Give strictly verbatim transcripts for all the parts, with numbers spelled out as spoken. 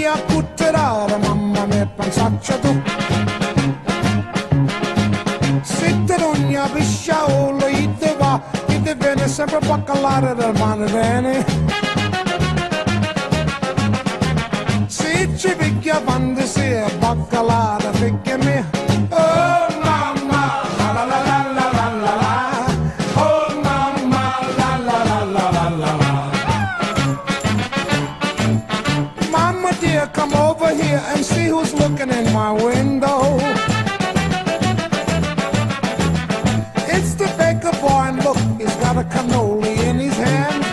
mia cutterara, mamma mia pensaccia tu. Se te non ne pisciaolo, io te va, io te viene sempre a bacalare del mare bene. Se ci picchia quando si è baccalare, picchia me. Oh mamma, la la la la la la la la. Oh mamma, la la la la la la la. Mama dear, come over here and see who's looking in my window. It's the baker boy, and look, he's got a cannoli in his hand.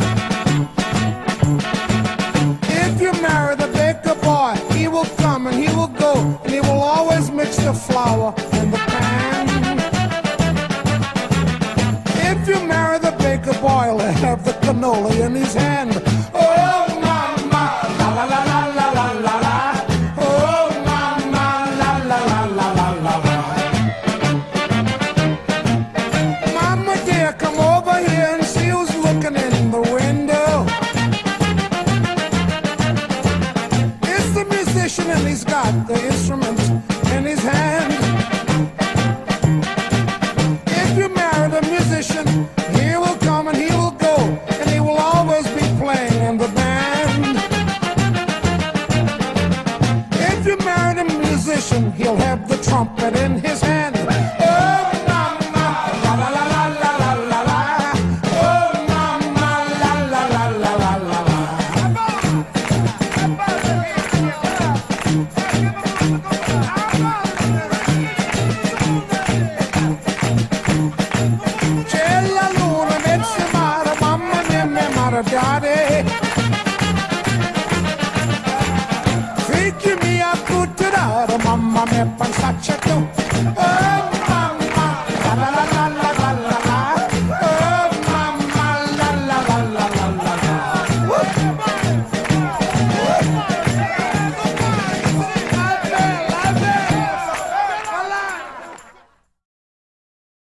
If you marry the baker boy, he will come and he will go, and he will always mix the flour in the pan. If you marry the baker boy, he'll have the cannoli in his hand. Oh mama, la la la la la la la la. Oh mama, la la la la la la la. Mama dear, come over here and see who's looking in the window. It's the musician and he's got the instrument in his hand. If you marry the musician, he will come and he will go, and he will always be playing in the band. If you marry the musician, he'll have the trumpet in his hand. Oh mama, la la la la la la la la. Oh mama, la la la la la la la. C'è la luna mezza mare, mamma mia, mia maravillare. Figli mia cutterare, mamma mia pensaccia tu.